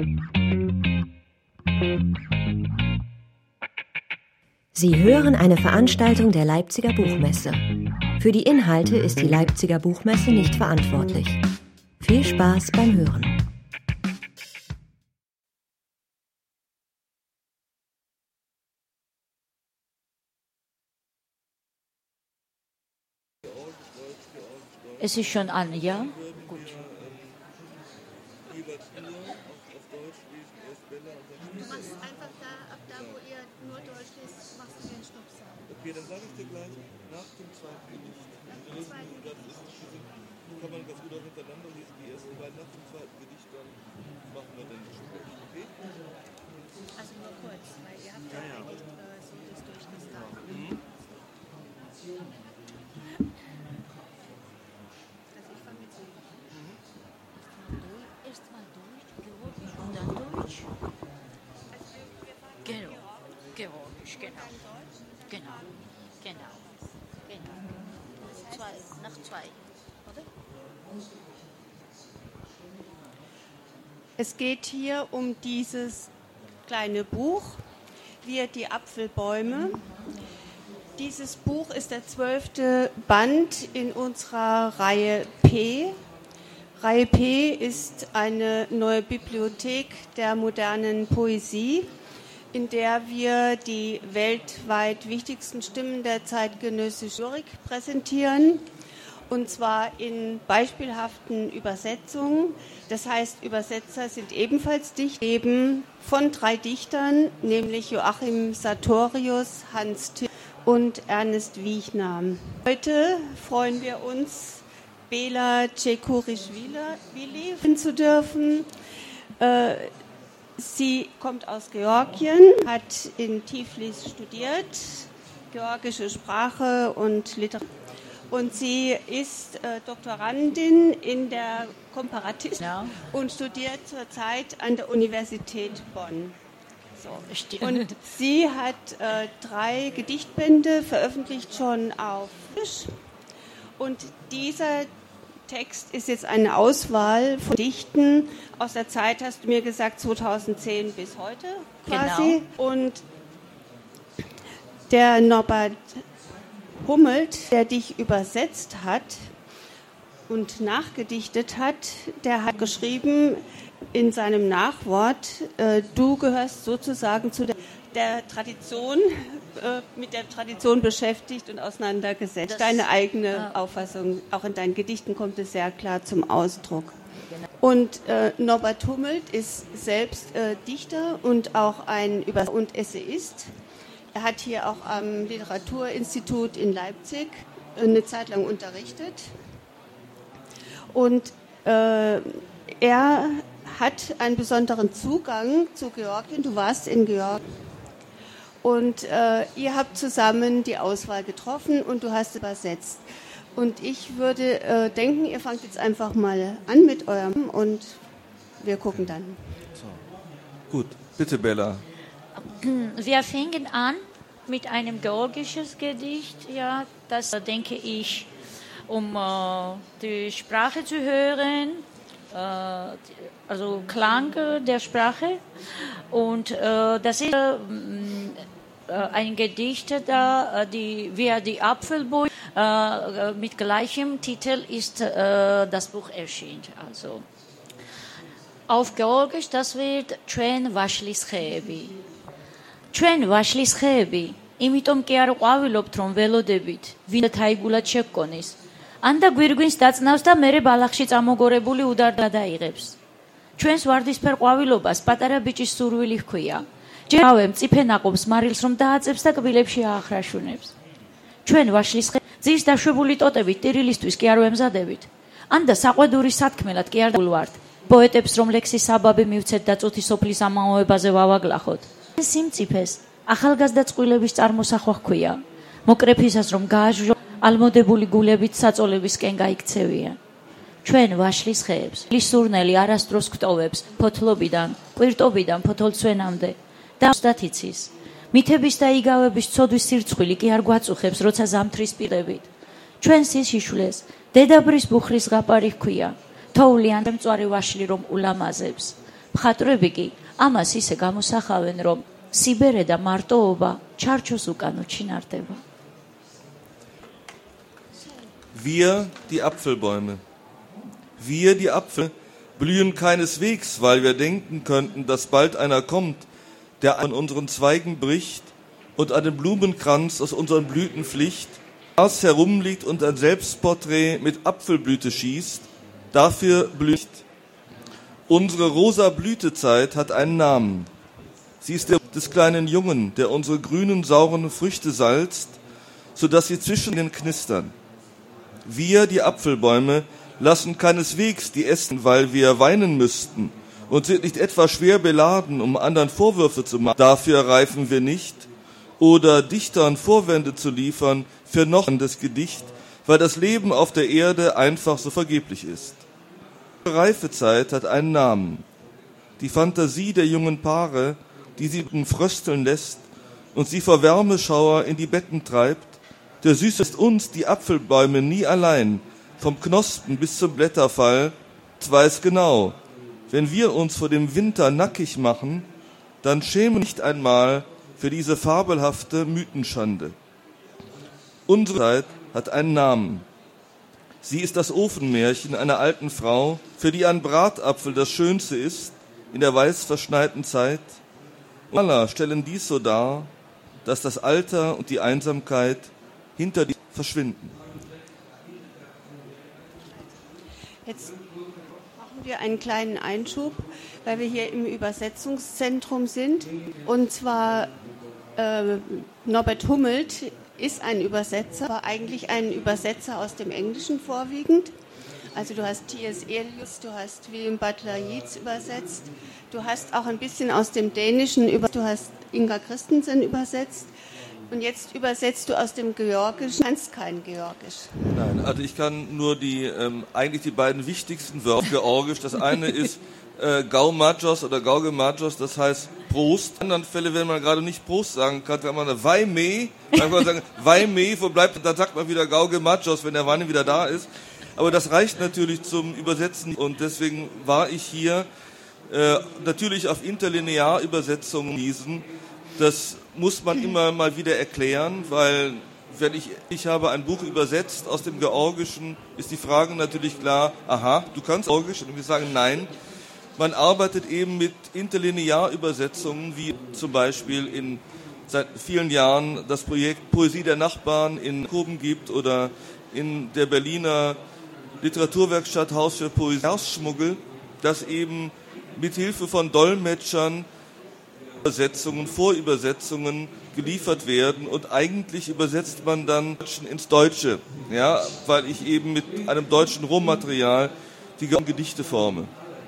Sie hören eine Veranstaltung der Leipziger Buchmesse. Für die Inhalte ist die Leipziger Buchmesse nicht verantwortlich. Viel Spaß beim Hören. Es ist schon an, ja? Gut. Du machst einfach ab da, wo ihr nur Deutsch lest, machst du den Stoppsatz. Okay, dann sage ich dir gleich nach dem zweiten Gedicht. Kann man ganz gut auch hintereinander lesen, die ersten beiden nach dem zweiten Gedicht, dann machen wir dann das Gespräch, okay? Also nur kurz, weil ihr habt ja eigentlich so das durchgestartet. Also ich fange jetzt an. Erstmal Deutsch, Georgisch und dann Deutsch. Genau, Georgisch, genau. Genau. Nach zwei, oder? Es geht hier um dieses kleine Buch, Wir die Apfelbäume. Dieses Buch ist der 12. Band in unserer Reihe P. Reihe P ist eine neue Bibliothek der modernen Poesie, in der wir die weltweit wichtigsten Stimmen der zeitgenössischen Lyrik präsentieren. Und zwar in beispielhaften Übersetzungen. Das heißt, Übersetzer sind ebenfalls Dichter, eben von 3 Dichtern, nämlich Joachim Sartorius, Hans Till und Ernest Wiechner. Heute freuen wir uns, Bela Cekurischvili zu dürfen. Sie kommt aus Georgien, hat in Tiflis studiert, georgische Sprache und Literatur. Und sie ist Doktorandin in der Komparatistik und studiert zurzeit an der Universität Bonn. So. Und sie hat 3 Gedichtbände veröffentlicht schon auf Fisch. Und dieser Text ist jetzt eine Auswahl von Gedichten aus der Zeit, hast du mir gesagt, 2010 bis heute quasi. Genau. Und der Norbert Hummelt, der dich übersetzt hat und nachgedichtet hat, der hat geschrieben in seinem Nachwort, du gehörst sozusagen zu der Tradition, mit der Tradition beschäftigt und auseinandergesetzt. Deine eigene Auffassung, auch in deinen Gedichten kommt es sehr klar zum Ausdruck. Und Norbert Hummelt ist selbst Dichter und auch ein Übersetzer und Essayist. Er hat hier auch am Literaturinstitut in Leipzig eine Zeit lang unterrichtet. Und er hat einen besonderen Zugang zu Georgien. Du warst in Georgien. Und ihr habt zusammen die Auswahl getroffen und du hast übersetzt. Und ich würde denken, ihr fangt jetzt einfach mal an mit eurem und wir gucken dann. So. Gut, bitte Bella. Wir fingen an mit einem georgischen Gedicht, ja, das denke ich, um die Sprache zu hören, also Klang der Sprache. Und das ist ein Gedicht, wie die Apfelbäume, mit gleichem Titel ist das Buch erschienen. Also auf Georgisch, das wird Ჩვენ ვაშლის ხეები. Ჩვენ ვაშლის ხეები, იმიტომ კი არ ყვავილობთ, რომ ველოდებით, ვინც თაიგულად შეგკონის. ან და გვირგვინს დაწნავს და მერე ბალახში წამოგორებული უდარდა დაიღებს. ჩვენს ვარდისფერ ყვავილობას პატარა ბიჭის სურვილი ჰქვია. ჯერავე მწიფე ნაყოფს მარილს რომ დააწებს და კბილებში აახრაშუნებს. ჩვენ ვაშლის ხეები, ძირს დაშვებული ტოტებით ტირილისთვის კი არ ვემზადებით. ან და საყვედური სათქმელად კი არ ვულვართ. პოეტებს რომ ლექსის საბაბი მივცეთ და წუთი სოფლის ამაოებაზე ვავაგლახოთ. სიმწიფეს ახალგაზრდა წყვილების წარმოსახვა ჰქვია. მოკრეფისას რომ გააჟღო ალმოდებული გულებით საწოლებისკენ გაიქცევიან. ჩვენ ვაშლის ხეებს, ლისურნელი არასდროს გვტოვებს ფოთლობიდან, კვირტობიდან ფოთოლცვენამდე და ზუსტად იცის. მითების და იგავების ცოდვის სირცხვილი კი არ გვაწუხებს, როცა ზამთრის პირდებით. ჩვენ სიშიშვლეს დედაბრის ბუხრის ზღაპარი ჰქვია. თოვლიან მწვარი ვაშლი რომ ულამაზებს. მხატვრები კი ამას ისე გამოსახავენ, რომ სიბერე და მარტოობა ჩარჩოს უკან უჩინარდება. Wir, die Apfelbäume. Wir, die Apfel, blühen keineswegs, weil wir denken könnten, dass bald einer kommt, der an unseren Zweigen bricht und an den Blumenkranz aus unseren Blüten flicht, Gras herumliegt und ein Selbstporträt mit Apfelblüte schießt, dafür blüht. Unsere rosa Blütezeit hat einen Namen. Sie ist der des kleinen Jungen, der unsere grünen, sauren Früchte salzt, sodass sie zwischen ihnen knistern. Wir, die Apfelbäume, lassen keineswegs die essen, weil wir weinen müssten und sind nicht etwa schwer beladen, um anderen Vorwürfe zu machen. Dafür reifen wir nicht, oder Dichtern Vorwände zu liefern für noch ein Gedicht, weil das Leben auf der Erde einfach so vergeblich ist. Die Reifezeit hat einen Namen. Die Fantasie der jungen Paare, die sie frösteln lässt und sie vor Wärmeschauer in die Betten treibt, der Süße ist uns, die Apfelbäume, nie allein, vom Knospen bis zum Blätterfall, weiß genau, wenn wir uns vor dem Winter nackig machen, dann schämen wir nicht einmal für diese fabelhafte Mythenschande. Unsere Zeit hat einen Namen. Sie ist das Ofenmärchen einer alten Frau, für die ein Bratapfel das Schönste ist, in der weiß verschneiten Zeit. Und Maler stellen dies so dar, dass das Alter und die Einsamkeit hinter dir verschwinden. Jetzt machen wir einen kleinen Einschub, weil wir hier im Übersetzungszentrum sind. Und zwar Norbert Hummelt ist ein Übersetzer, aber eigentlich ein Übersetzer aus dem Englischen vorwiegend. Also du hast T.S. Eliot, du hast William Butler Yeats übersetzt, du hast auch ein bisschen aus dem Dänischen du hast Inga Christensen übersetzt. Und jetzt übersetzt du aus dem Georgischen, du kannst kein Georgisch. Nein, also ich kann nur eigentlich die beiden wichtigsten Wörter Georgisch. Das eine ist Gaumagos oder Gaugemagos, das heißt Prost. In anderen Fällen, wenn man gerade nicht Prost sagen kann, kann man Vaime, dann kann man sagen Vaime, wo bleibt, dann sagt man wieder Gaugemagos, wenn der Wein wieder da ist. Aber das reicht natürlich zum Übersetzen und deswegen war ich hier natürlich auf Interlinearübersetzungen lesen. Das muss man immer mal wieder erklären, weil wenn ich habe ein Buch übersetzt aus dem Georgischen, ist die Frage natürlich klar, aha, du kannst Georgisch, und wir sagen nein. Man arbeitet eben mit Interlinearübersetzungen, wie zum Beispiel seit vielen Jahren das Projekt Poesie der Nachbarn in Koben gibt oder in der Berliner Literaturwerkstatt Haus für Poesie Schmuggel, das eben mit Hilfe von Dolmetschern Übersetzungen, Vorübersetzungen geliefert werden und eigentlich übersetzt man dann ins Deutsche, ja, weil ich eben mit einem deutschen Rohmaterial die Gedichte forme.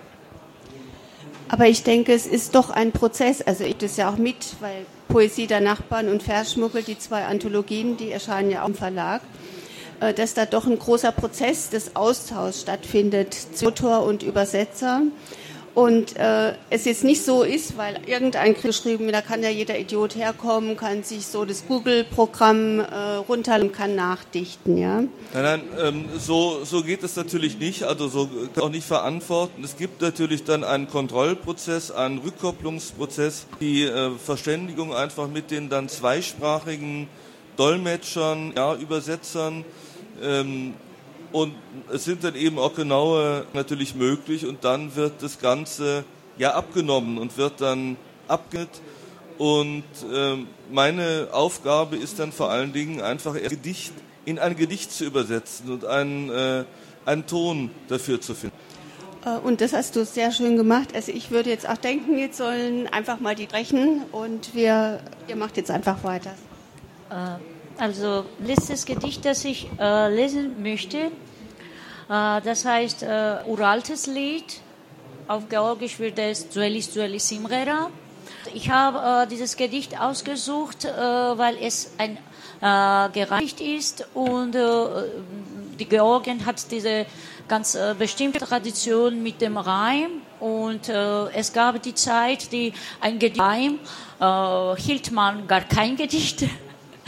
Aber ich denke, es ist doch ein Prozess, also ich das ja auch mit, weil Poesie der Nachbarn und Verschmuggel, die zwei Anthologien, die erscheinen ja auch im Verlag, dass da doch ein großer Prozess des Austauschs stattfindet zwischen Autor und Übersetzer. Und es jetzt nicht so ist, weil irgendein geschrieben, da kann ja jeder Idiot herkommen, kann sich so das Google-Programm runterladen und kann nachdichten, ja? Nein, so geht es natürlich nicht, also so kann ich auch nicht verantworten. Es gibt natürlich dann einen Kontrollprozess, einen Rückkopplungsprozess, die Verständigung einfach mit den dann zweisprachigen Dolmetschern, ja, Übersetzern, und es sind dann eben auch genaue natürlich möglich und dann wird das Ganze ja abgenommen und wird dann abgenommen und meine Aufgabe ist dann vor allen Dingen einfach Gedicht in ein Gedicht zu übersetzen und einen Ton dafür zu finden. Und das hast du sehr schön gemacht. Also ich würde jetzt auch denken, jetzt sollen einfach mal die sprechen und ihr macht jetzt einfach weiter. Also letztes Gedicht, das ich lesen möchte, das heißt uraltes Lied, auf Georgisch wird es Zuelis Zuelis Simghera. Ich habe dieses Gedicht ausgesucht, weil es ein Gedicht ist und die Georgien hat diese ganz bestimmte Tradition mit dem Reim und es gab die Zeit, die ein Gedicht hielt man gar kein Gedicht.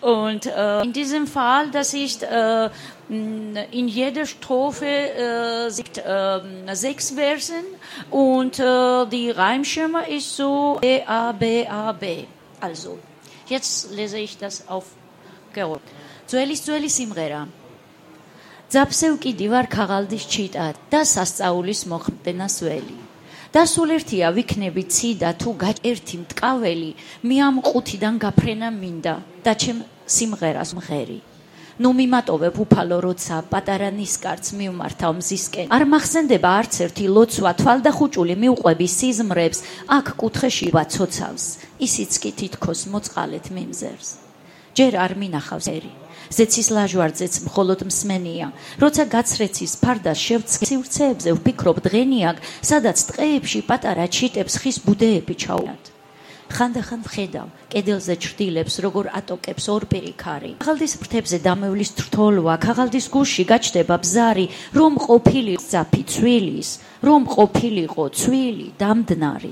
Und in diesem Fall, das ist in jeder Strophe 6 Versen und die Reimschema ist so B, A, B, A, B. Also, jetzt lese ich das auf Georg. Ძველი სიმღერა. Ძაბსევ კიდი ვარ ქაღალდის ჩიტა და სასწაულის მოხმტენას ველი. და სულ ერთია ვიქნები ციდა თუ გაერთი მტკაველი მე ამ ყუთიდან გაფრენა მინდა და ჩემ სიმღერას მღერი. ნუ მიმატოვებ უფალო როცა პატარა ნისკარტს მივმართავ მზისკენ. არ მახსენდება არც ერთი ლოცვა თვალდახუჭული მიუყვები სიზმრებს აქ კუთხეში ვაცოცავს. ისიც კი თითქოს მოწყალეთ მიმზერს. ჯერ არ მინახავს ერი. ზეცის ლაჟვარძეც მხოლოდ მსმენია. როცა გაცრეცის ფარდას შევცეებზე ვფიქრობ დღენიაკ, სადაც ტყეებში პატარა ჩიტებს ხის ბუდეები ჩაუვათ. ხანდახან ვხედავ, კედელზე ჩრდილებს, როგორ ატოკებს ორპირი ქარი. ქაღალდის ფრთებზე დამევლის თრთოლვა, ქაღალდის გულში გაჩნდება ბზარი, რომ ყოფილი ძაფი ცვილის, რომ ყოფილიყო ცვილი დამდნარი.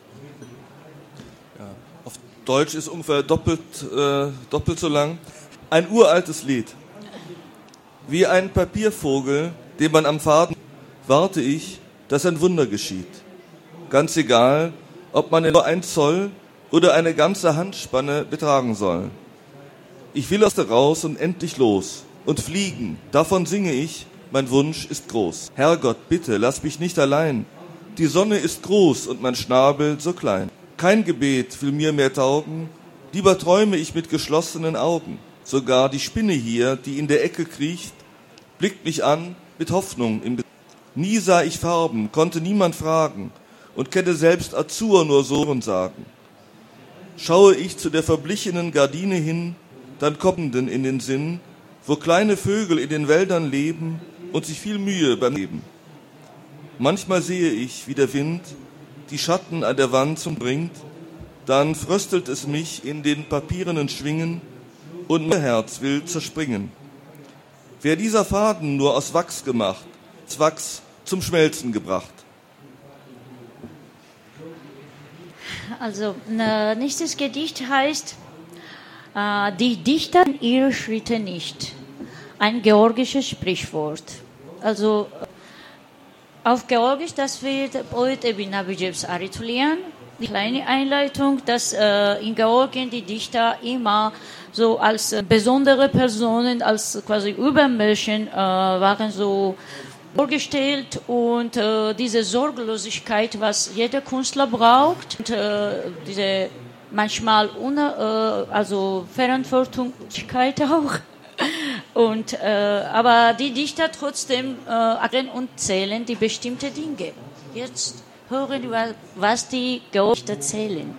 Auf Deutsch ist ungefähr doppelt so lang. Ein uraltes Lied. Wie ein Papiervogel, den man am Faden warte ich, dass ein Wunder geschieht. Ganz egal, ob man nur 1 Zoll oder eine ganze Handspanne betragen soll. Ich will aus der raus und endlich los und fliegen. Davon singe ich, mein Wunsch ist groß. Herrgott, bitte, lass mich nicht allein. Die Sonne ist groß und mein Schnabel so klein. Kein Gebet will mir mehr taugen, lieber träume ich mit geschlossenen Augen. Sogar die Spinne hier, die in der Ecke kriecht, blickt mich an mit Hoffnung im Gesicht. Nie sah ich Farben, konnte niemand fragen und kenne selbst Azur nur so und sagen. Schaue ich zu der verblichenen Gardine hin, dann kommenden in den Sinn, wo kleine Vögel in den Wäldern leben und sich viel Mühe beim Leben. Manchmal sehe ich, wie der Wind die Schatten an der Wand bringt, dann fröstelt es mich in den papierenen Schwingen, und mein Herz will zerspringen. Wär dieser Faden nur aus Wachs gemacht, das Wachs zum Schmelzen gebracht. Also, nächstes Gedicht heißt Die Dichter ihre Schritte nicht. Ein georgisches Sprichwort. Also, auf Georgisch, das wird Poetები ნაბიჯებს არ ითვლიან. Die kleine Einleitung, dass in Georgien die Dichter immer so als besondere Personen, als quasi Übermenschen waren so vorgestellt und diese Sorglosigkeit, was jeder Künstler braucht, und diese manchmal also Verantwortlichkeit auch. Und aber die Dichter trotzdem erklären und zählen die bestimmte Dinge. Jetzt hören wir, was die Georgier erzählen.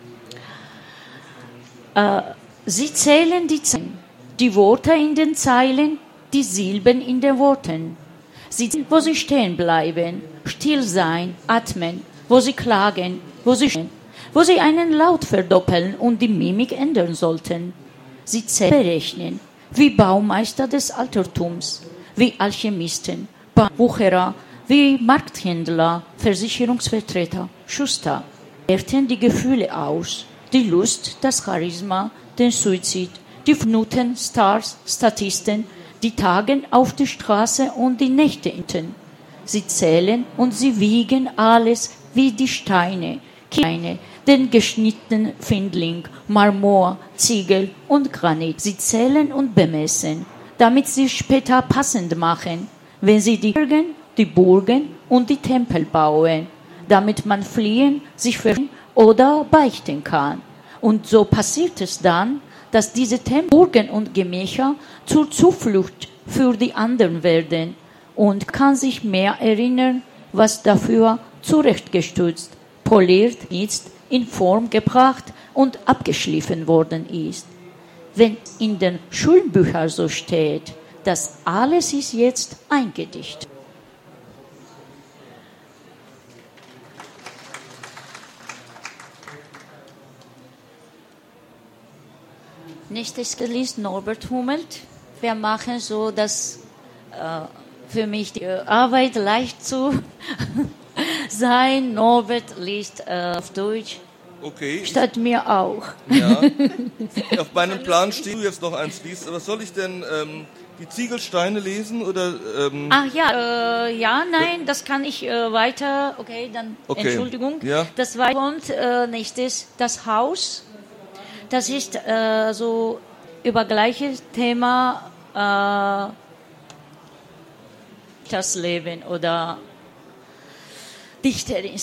Sie zählen die Worte in den Zeilen, die Silben in den Worten. Sie sehen, wo sie stehen bleiben, still sein, atmen, wo sie klagen, wo sie einen Laut verdoppeln und die Mimik ändern sollten. Sie berechnen, wie Baumeister des Altertums, wie Alchemisten, Wucherer, wie Markthändler, Versicherungsvertreter, Schuster. Werten die Gefühle aus, die Lust, das Charisma, den Suizid, die Minuten, Stars, Statisten, die Tagen auf der Straße und die Nächte hinten. Sie zählen und sie wiegen alles wie die Steine, den geschnittenen Findling, Marmor, Ziegel und Granit. Sie zählen und bemessen, damit sie später passend machen, wenn sie die Bergen, die Burgen und die Tempel bauen, damit man fliehen, sich verlieren oder beichten kann. Und so passiert es dann, dass diese Tempel, Burgen und Gemächer zur Zuflucht für die anderen werden und kann sich mehr erinnern, was dafür zurechtgestutzt, poliert, jetzt in Form gebracht und abgeschliffen worden ist. Wenn in den Schulbüchern so steht, das alles ist jetzt ein Gedicht. Nächstes liest Norbert Hummelt. Wir machen so, dass für mich die Arbeit leicht zu sein. Norbert liest auf Deutsch Okay. Statt mir auch. Ja. Auf meinem Plan steht, du jetzt noch eins liest. Was soll ich denn, die Ziegelsteine lesen oder? Ach ja, nein, das kann ich weiter. Okay, dann Entschuldigung. Ja. Das war kommt nächstes das Haus. Das ist so über gleiches Thema das Leben oder Dichterin.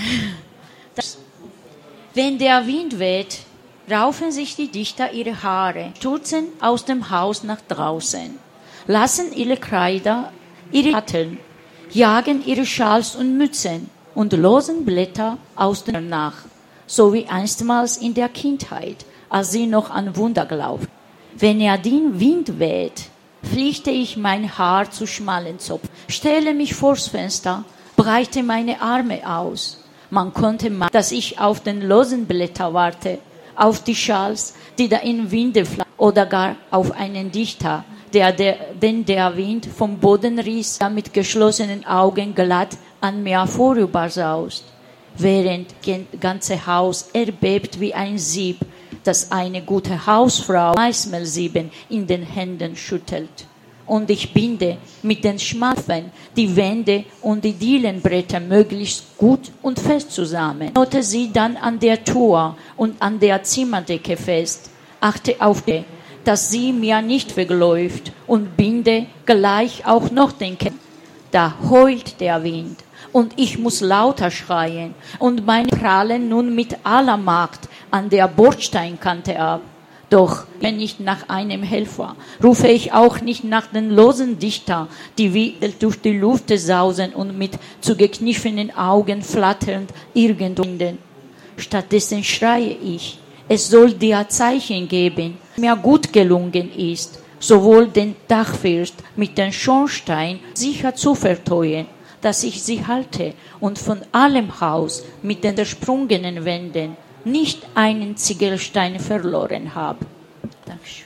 Wenn der Wind weht, raufen sich die Dichter ihre Haare, stürzen aus dem Haus nach draußen, lassen ihre Kleider, ihre Satteln, jagen ihre Schals und Mützen und losen Blätter aus den nach, so wie einstmals in der Kindheit, als sie noch an Wunder glaubten. Wenn er den Wind weht, flichte ich mein Haar zu schmalen Zopf, stelle mich vors Fenster, breite meine Arme aus. Man konnte meinen, dass ich auf den losen Blätter warte, auf die Schals, die da im Winde flattern, oder gar auf einen Dichter, den der Wind vom Boden riss, der mit geschlossenen Augen glatt an mir vorübersaust, während das ganze Haus erbebt wie ein Sieb, das eine gute Hausfrau Maismehlsieben in den Händen schüttelt. Und ich binde mit den Schmalfen die Wände und die Dielenbretter möglichst gut und fest zusammen. Knote sie dann an der Tür und an der Zimmerdecke fest, achte auf die, dass sie mir nicht wegläuft und binde gleich auch noch den Käfer. Da heult der Wind und ich muss lauter schreien und meine prallen nun mit aller Macht an der Bordsteinkante ab. Doch nicht nach einem Helfer, rufe ich auch nicht nach den losen Dichter, die wie durch die Luft sausen und mit zugekniffenen Augen flatternd irgendwo finden. Stattdessen schreie ich, es soll dir Zeichen geben, mir gut gelungen ist, sowohl den Dachfirst mit dem Schornstein sicher zu verteuen, dass ich sie halte und von allem Haus mit den zersprungenen Wänden nicht einen Ziegelstein verloren habe. Dankeschön.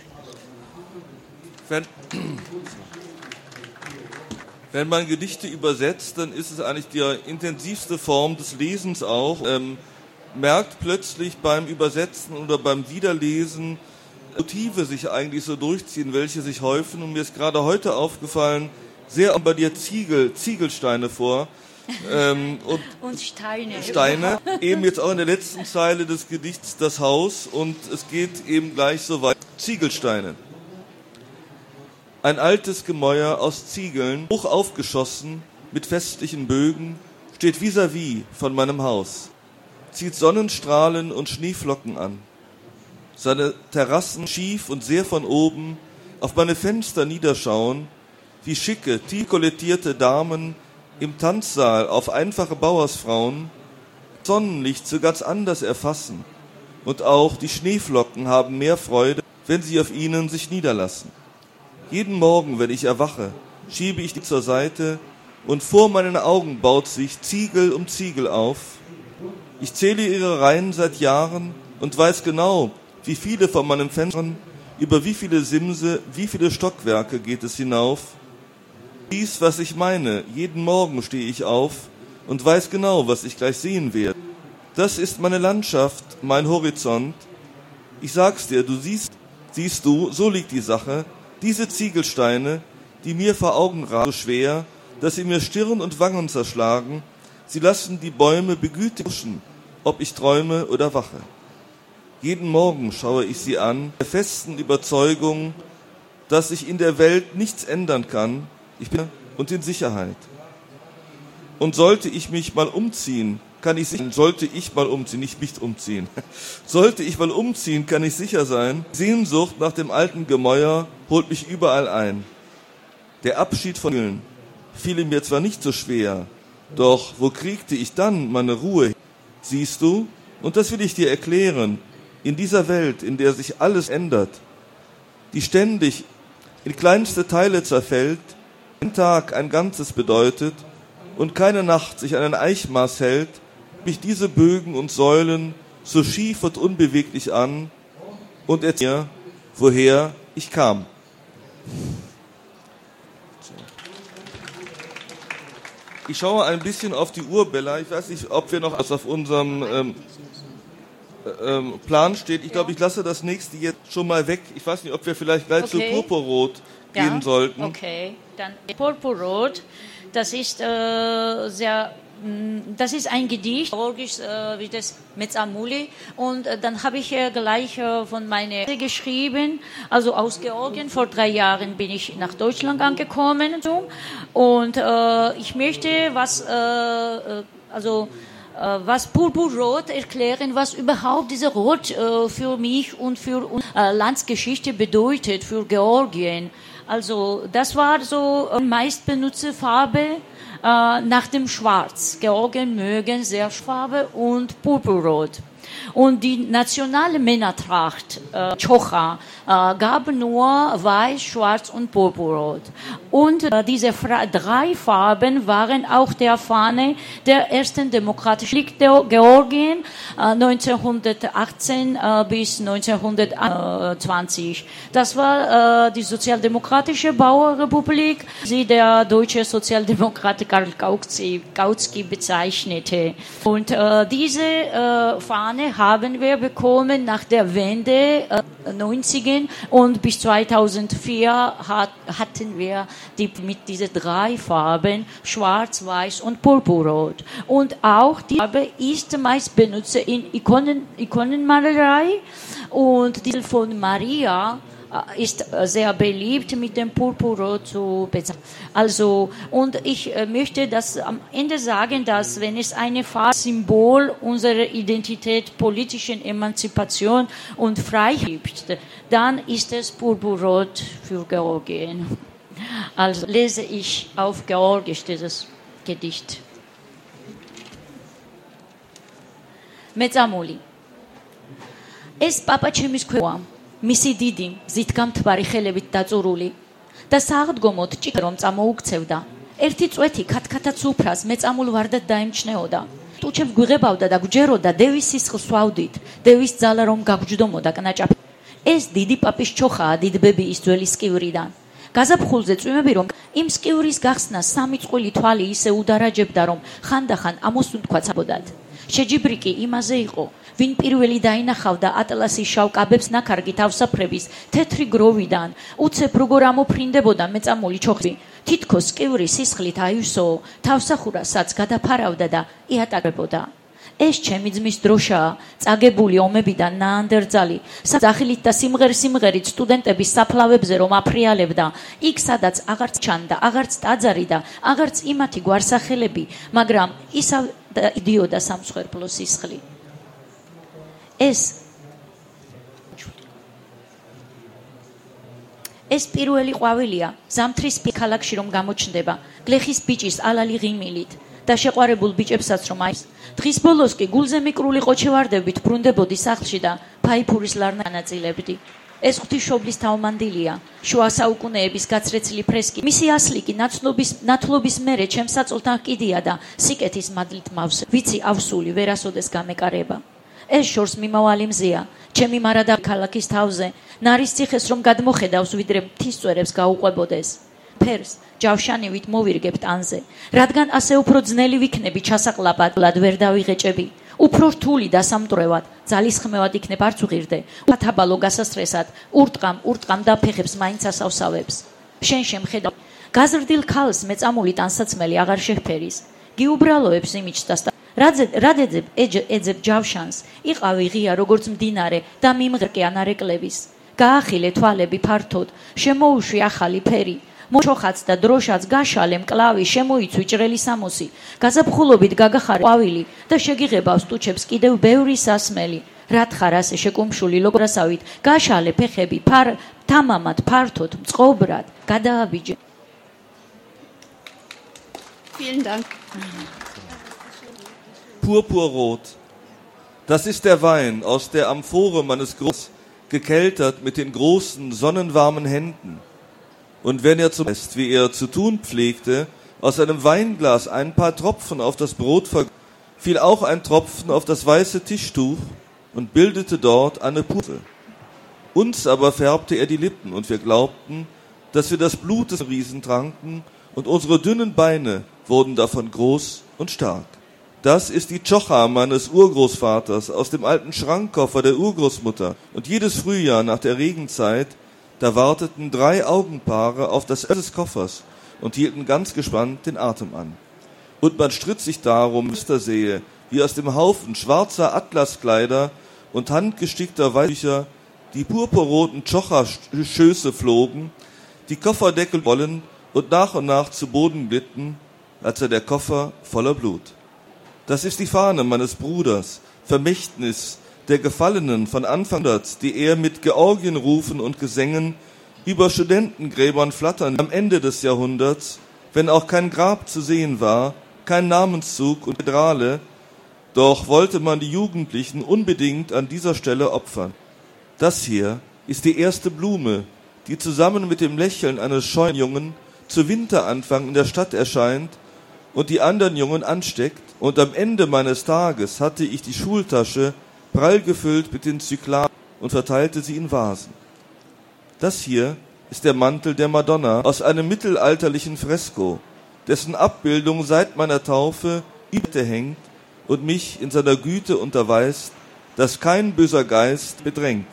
Wenn man Gedichte übersetzt, dann ist es eigentlich die intensivste Form des Lesens auch. Merkt plötzlich beim Übersetzen oder beim Wiederlesen Motive sich eigentlich so durchziehen, welche sich häufen. Und mir ist gerade heute aufgefallen, sehr bei dir Ziegelsteine vor. Und Steine. Steine, eben jetzt auch in der letzten Zeile des Gedichts das Haus und es geht eben gleich so weit. Ziegelsteine. Ein altes Gemäuer aus Ziegeln, hoch aufgeschossen, mit festlichen Bögen, steht vis-à-vis von meinem Haus, zieht Sonnenstrahlen und Schneeflocken an. Seine Terrassen schief und sehr von oben auf meine Fenster niederschauen, wie schicke, tief kollettierte Damen im Tanzsaal auf einfache Bauersfrauen Sonnenlicht so ganz anders erfassen. Und auch die Schneeflocken haben mehr Freude, wenn sie auf ihnen sich niederlassen. Jeden Morgen, wenn ich erwache, schiebe ich die zur Seite und vor meinen Augen baut sich Ziegel um Ziegel auf. Ich zähle ihre Reihen seit Jahren und weiß genau, wie viele von meinen Fenstern, über wie viele Simse, wie viele Stockwerke geht es hinauf. Dies, was ich meine, jeden Morgen stehe ich auf und weiß genau, was ich gleich sehen werde. Das ist meine Landschaft, mein Horizont. Ich sag's dir, du siehst du, so liegt die Sache, diese Ziegelsteine, die mir vor Augen ragen, so schwer, dass sie mir Stirn und Wangen zerschlagen, sie lassen die Bäume begütigt huschen, ob ich träume oder wache. Jeden Morgen schaue ich sie an, der festen Überzeugung, dass sich in der Welt nichts ändern kann, ich bin und in Sicherheit. Und sollte ich mich mal umziehen, kann ich sicher sein, Sehnsucht nach dem alten Gemäuer holt mich überall ein. Der Abschied von vielen fiel mir zwar nicht so schwer, doch wo kriegte ich dann meine Ruhe? Siehst du, und das will ich dir erklären, in dieser Welt, in der sich alles ändert, die ständig in kleinste Teile zerfällt, ein Tag ein Ganzes bedeutet und keine Nacht sich an ein Eichmaß hält, mich diese Bögen und Säulen so schief und unbeweglich an und erzähl mir, woher ich kam. Ich schaue ein bisschen auf die Uhr, Bella. Ich weiß nicht, ob wir noch was auf unserem... Plan steht. Ich glaube, ich lasse das nächste jetzt schon mal weg. Ich weiß nicht, ob wir vielleicht gleich zu Purpurrot gehen sollten. Okay, dann Purpurrot. Das ist das ist ein Gedicht, georgisch wie das Metzamuli. Und dann habe ich gleich von meiner geschrieben, also aus Georgien. Vor 3 Jahren bin ich nach Deutschland angekommen. Und ich möchte was Purpurrot erklären, was überhaupt diese Rot für mich und für Landsgeschichte bedeutet, für Georgien. Also das war so meistbenutzte Farbe nach dem Schwarz. Georgien mögen sehr Farbe und Purpurrot. Und die nationale Männertracht, Chocha, gab nur Weiß, Schwarz und Purpurrot. Und diese 3 Farben waren auch der Fahne der ersten Demokratischen Republik Georgien 1918 bis 1920. Das war die Sozialdemokratische Bauernrepublik, die der deutsche Sozialdemokrat Karl Kautsky bezeichnete. Und diese Fahne haben wir bekommen nach der Wende 90er und bis 2004 hatten wir mit diesen 3 Farben Schwarz, Weiß und Purpurrot. Und auch die Farbe ist meist benutzt in Ikonenmalerei und die von Maria ist sehr beliebt mit dem Purpurrot zu bezeichnen. Also, und ich möchte das am Ende sagen, dass wenn es eine Farbe Symbol unserer Identität, politischen Emanzipation und Freiheit gibt, dann ist es Purpurrot für Georgien. Also lese ich auf Georgisch dieses Gedicht. Metzamuli. Es papa chemis kvewa. მისი დიდი ზითგამთბარი ხელებით დაწურული და სააღდგომოდ ჭიქრომ წამოუქცევდა ერთი წვეთი ქათქათაც უფრას მეწამულ ვარდად დაემჩნეოდა ტუჩებს გვიღებავდა და გვჯეროდა დევის სისხლს ვავდით დევის ძალა რომ გაგჯდომოდა კნაჭაფი ეს დიდი პაპის ჩოხაა დიდბებიის ძველი სკივრიდან გაზაფხულზე წვიმები რომ იმ სკივრის გახსნას 3 წყვილი თვალი ისე უდარაჯებდა რომ ხანდახან ამოსუნთქვაც აბოდათ შეჯიბრიკი იმაზე იყო ვინ პირველი დაინახავდა ატლასის შავ კაბებს ნაქარგი თავსაფრების თეთრი გროვიდან უცებ როგორ ამოფრინდებოდა მეწამული ჩოხი თითქოს სკივრი სისხლით აივსო თავსახურასაც გადაფარავდა და იატაკებოდა ეს ჩემი ძმის დროშაა წაგებული ომებიდან ნაანდერძალი სახილით და სიმღერით სტუდენტების საფლავებზე რომ აფრიალებდა იქ სადაც აღარც ჩანდა აღარც ტაძარი და აღარც იმათი გვარსახელები მაგრამ ისა იდიოდა სამსხვერპლო სისხლი ეს პირველი ყვავილია ზამთრის ქალაქში რომ გამოჩნდება გლეხის ბიჭის ალალი ღიმილით და შეყვარებულ ბიჭებსაც რომ აი დღის ბოლოს კი გულზე მიკრული ყოჩევარდებით ბრუნდებოდი სახლში და ფაიფურის ლარნა ანაწილებდი ეს ღვთისმშობლის თავმანდილია შუა საუკუნეების გაცრეცილი ფრესკი მისი ასლი კი ნათლობის მერე ჩემს საწოლთან კიდია და სიკეთის მადლით მავს ვიცი ავსული ვერასოდეს გამეკარება ეს შორს მიმავალი მზია ჩემი მარადა ქალაქის თავზე ნარის ციხეს რომ გადმოხედავს ვიდრე მთისწვერებს გაუყვებოდეს ფერს ჯავშანივით მოვირგებთ ანზე რადგან ასე უფრო ძნელი ვიქნები ჩასაყლაპად ვერ დავიღეჭები უფრო რთული დასამტვრევად ძალისხმევად იქნებ არც უღირდე ათაბალო გასასწრესად ურტყამ და ფეხებს მაინც ასავსავებს შენ შემხედავ გაზრდილ ქალს მეწამული ტანსაცმელი აღარ შეფერის გიუბრალოებს იმიჩს რადეძებ ეძებ ჯავშანს იყავი ღია როგორც მდინარე და მიმღრკე ანარეკლების გაახილე თვალები ფართოდ შემოუშვი ახალი ფერი მოჩოხაც და დროშაც გაშალე მკლავი შემოიცვი ჭრელი სამოსი გაზაფხულობით გაგახარე ყვავილი და შეგიღებავს ტუჩებს კიდევ ბევრი სასმელი რათხარ ასე შეკუმშული ლოგრასავით გაშალე ფეხები თამამად ფართოდ მწყობრად გადააბიჯე Vielen Dank. Purpurrot. Das ist der Wein aus der Amphore meines Großvaters, gekeltert mit den großen, sonnenwarmen Händen. Und wenn er zuletzt, wie er zu tun pflegte, aus einem Weinglas ein paar Tropfen auf das Brot vergoss, fiel auch ein Tropfen auf das weiße Tischtuch und bildete dort eine Purpur. Uns aber färbte er die Lippen und wir glaubten, dass wir das Blut des Riesen tranken und unsere dünnen Beine wurden davon groß und stark. Das ist die Tschocha meines Urgroßvaters aus dem alten Schrankkoffer der Urgroßmutter. Und jedes Frühjahr nach der Regenzeit, da warteten 3 Augenpaare auf das Ende des Koffers und hielten ganz gespannt den Atem an. Und man stritt sich darum, Muster sehe, wie aus dem Haufen schwarzer Atlaskleider und handgestickter Weißtücher die purpurroten Tschocha-Schöße flogen, die Kofferdeckel wollen und nach zu Boden glitten, als sei der Koffer voller Blut. Das ist die Fahne meines Bruders, Vermächtnis der Gefallenen von Anfang an, die er mit Georgienrufen und Gesängen über Studentengräbern flattern am Ende des Jahrhunderts, wenn auch kein Grab zu sehen war, kein Namenszug und Kathedrale, doch wollte man die Jugendlichen unbedingt an dieser Stelle opfern. Das hier ist die erste Blume, die zusammen mit dem Lächeln eines scheuen Jungen zu Winteranfang in der Stadt erscheint und die anderen Jungen ansteckt, und am Ende meines Tages hatte ich die Schultasche prall gefüllt mit den Zykladen und verteilte sie in Vasen. Das hier ist der Mantel der Madonna aus einem mittelalterlichen Fresko, dessen Abbildung seit meiner Taufe über hängt und mich in seiner Güte unterweist, dass kein böser Geist bedrängt.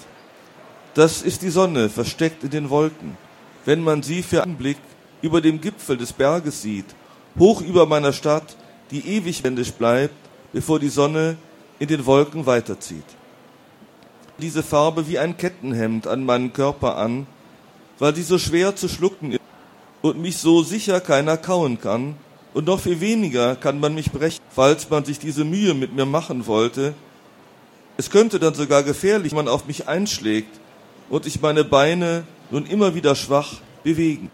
Das ist die Sonne, versteckt in den Wolken. Wenn man sie für einen Blick über dem Gipfel des Berges sieht, hoch über meiner Stadt, die ewig wendig bleibt, bevor die Sonne in den Wolken weiterzieht. Diese Farbe wie ein Kettenhemd an meinen Körper an, weil sie so schwer zu schlucken ist und mich so sicher keiner kauen kann, und noch viel weniger kann man mich brechen, falls man sich diese Mühe mit mir machen wollte. Es könnte dann sogar gefährlich, wenn man auf mich einschlägt und ich meine Beine nun immer wieder schwach bewegen.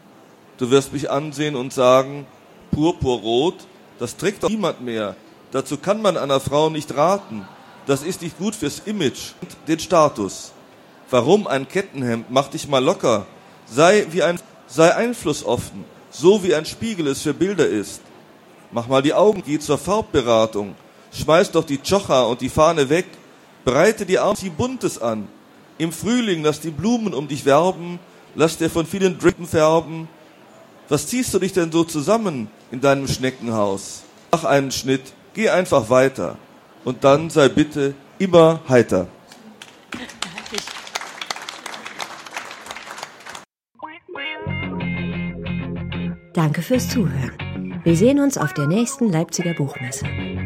Du wirst mich ansehen und sagen, purpurrot, das trägt doch niemand mehr. Dazu kann man einer Frau nicht raten. Das ist nicht gut fürs Image und den Status. Warum ein Kettenhemd? Mach dich mal locker. Sei einflussoffen, so wie ein Spiegel es für Bilder ist. Mach mal die Augen, geh zur Farbberatung. Schmeiß doch die Tschocha und die Fahne weg. Breite die Arme, zieh Buntes an. Im Frühling lass die Blumen um dich werben. Lass dir von vielen Drippen färben. Was ziehst du dich denn so zusammen in deinem Schneckenhaus? Mach einen Schnitt, geh einfach weiter. Und dann sei bitte immer heiter. Danke fürs Zuhören. Wir sehen uns auf der nächsten Leipziger Buchmesse.